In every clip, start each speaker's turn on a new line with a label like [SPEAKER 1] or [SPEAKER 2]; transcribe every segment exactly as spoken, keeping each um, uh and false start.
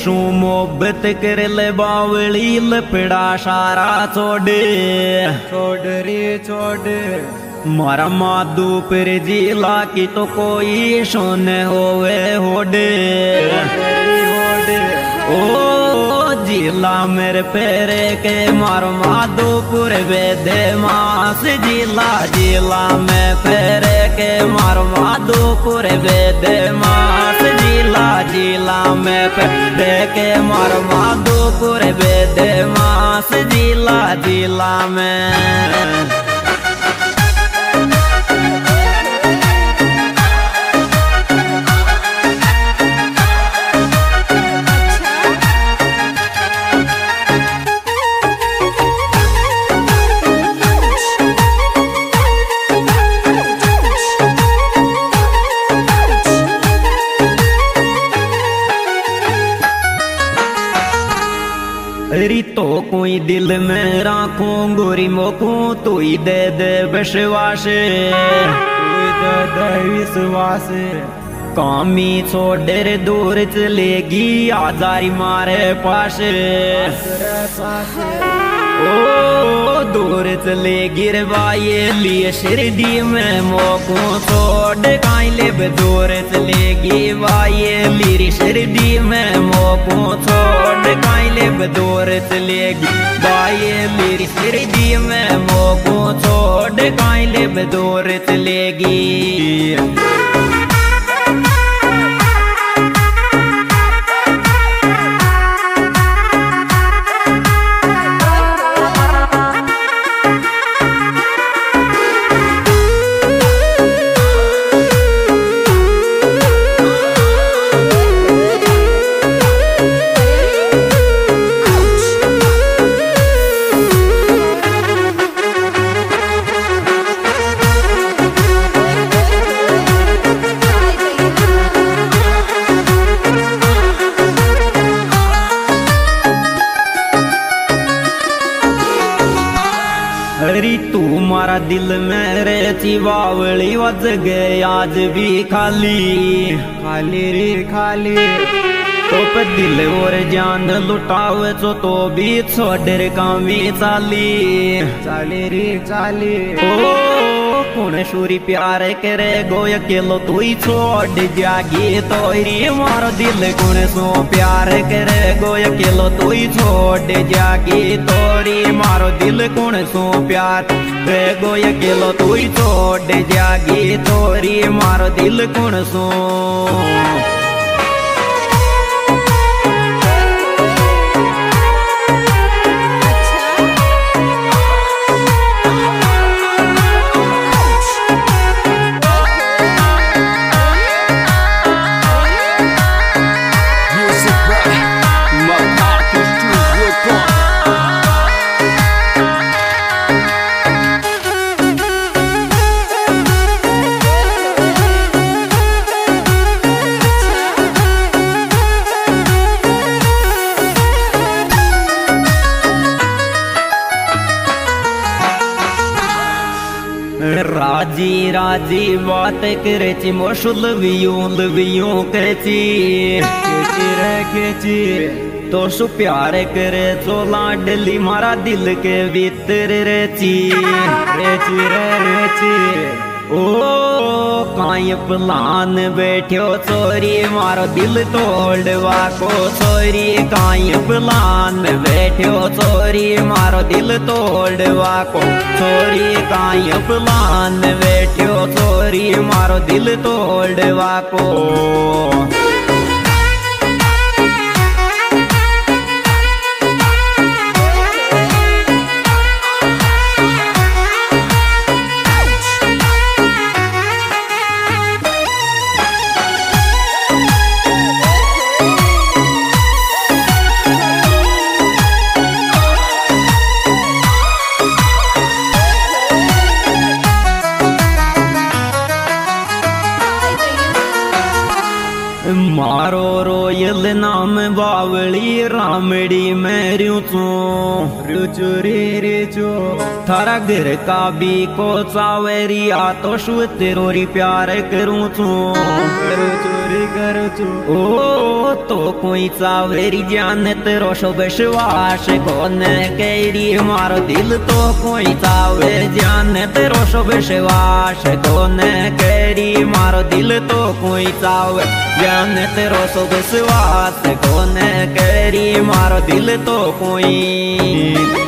[SPEAKER 1] शू मोहब्बत कर ले बावली लपड़ा सारा छोड़
[SPEAKER 2] छोड़ रे छोड़
[SPEAKER 1] मारा माधू पर जिला की तो कोई सुन होवे होडे ओ जिला मेरे पेरे के मारो माधोपुर वेदे मास जिला जिला में पेरे के मारो माधोपुर वेदे मास जिला जिला में पेरे के मारो माधोपुर वेदे मास जिला जिला में री तो कोई दिल में राखूं गोरी मोकू तू ही दे दे विश्वास
[SPEAKER 2] दे दे विश्वास
[SPEAKER 1] कामी छोड़ दूर चलेगी आजारी मारे पास ओ दूर चले गिरवाए लिए शिरडी में मोकू छोड़ काई ले दूर चलेगी वाये मेरी शिरडी में मोकू छोड़ काई ले दूर चलेगी वाये मेरी शिरडी में मोकू छोड़ काई ले दूर चलेगी हरी तू मारा दिल में रहती बावली वज गए आज भी खाली
[SPEAKER 2] खाली रे खाली
[SPEAKER 1] तो पे दिल और जान लुटावे चो तो भी छोड़ कामी चाली
[SPEAKER 2] चाली रे चाली
[SPEAKER 1] ओ कौन सूरी प्यार करे गोय अकेलो तू ही छोड़ जागी तोरी मारो दिल कौन सो प्यार करे गोय अकेलो तू ही छोड़ जागी तोरी मारो दिल कौन सो प्यार रे गोय अकेलो तू ही छोड़ जागी तोरी मारो दिल कौन सो राजी राजी बात करे ची मोशुल वियूं वियूं केची
[SPEAKER 2] केची रे केची
[SPEAKER 1] तो सु प्यार करे तो लाडली मारा दिल के भीतर रेची
[SPEAKER 2] रेची रे रेची
[SPEAKER 1] ओ काई प्लान बैठो चोरी मारो दिल तोड़वा को चोरी काई प्लान बैठो चोरी मारो दिल तोड़वा को चोरी काई प्लान बैठो चोरी मारो दिल तोड़वा को मारो रोयल नाम बावली रामड़ी में रुचो
[SPEAKER 2] रुचो रे रेचो
[SPEAKER 1] थारा घर का भी को चावेरी आ तो शु तेरोरी प्यार करूँ चो
[SPEAKER 2] रुचो चोरी करू चू
[SPEAKER 1] ओ तो कोई चावेरी जान तेरो शो विश्वास कौन केरी मारो दिल तो कोई चावे जान तेरो शो विश्वास कौन केरी मारो दिल तो कोई चावे जान तेरो शो विश्वास कौन केरी मारो दिल तो कोई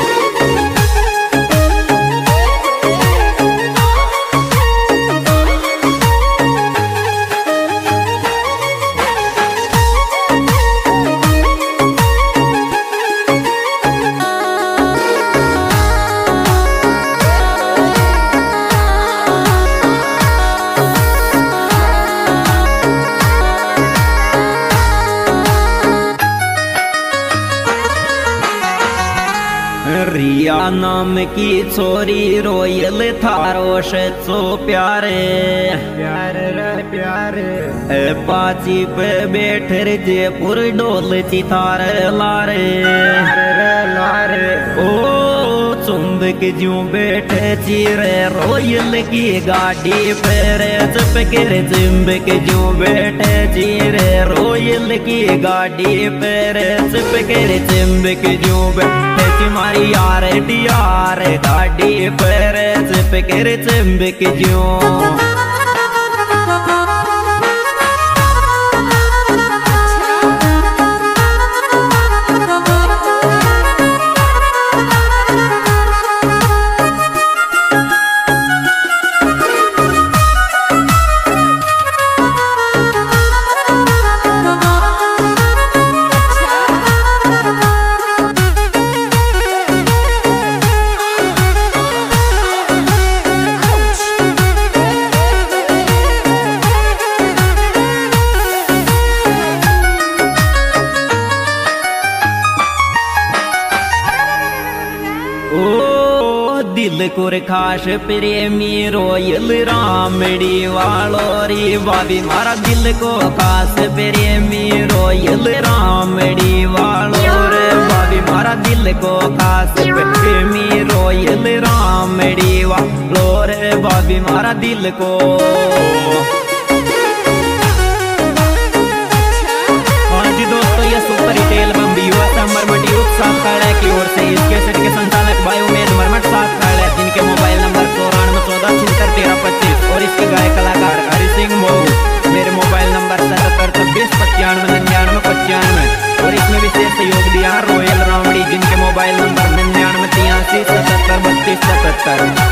[SPEAKER 1] रिया नाम की छोरी रोयल थारो सो प्यारे
[SPEAKER 2] प्यारे रे प्यारे
[SPEAKER 1] ए पाची पे बैठे रे जयपुर डोल चितार लारे
[SPEAKER 2] रे लारे
[SPEAKER 1] ओ चुंबक ज्यों बैठे चिरे रोयल की गाड़ी पे रे चपके रे चुंबक ज्यों बैठे चिरे रोयल की गाड़ी पे रे चपके रे चुंबक ज्यों बैठे मारी यार डियार गाड़ी पर चिपके रे चुंबक ज्यों दिल कुर खास प्रेमी रोयल रामड़ी वालो री बाबी मारा दिल को खास प्रेमी रोयल रामड़ी वालो रे बाबी मारा दिल को खास प्रेमी रोयल रामड़ी वालो रे बाबी मारा दिल को जी दोस्तों ये सुपर रिटेल बम्बी मरमटी उत्साह खड़ा की ओर से इसके सेट के संचालक भाई उमेद मरमट साथ खड़ा जिनके मोबाइल नंबर चौरानवे चौदह छिहत्तर तेरह पच्चीस और इसके गाय कलाकार हरि सिंह मोहू मेरे मोबाइल नंबर सतहत्तर छब्बीस पचानवे निन्यानवे पचानवे और इसमें विशेष सहयोग दिया रोयल रामड़ी जिनके मोबाइल नंबर निन्यानवे तिरासी सतहत्तर बत्तीस सतहत्तर।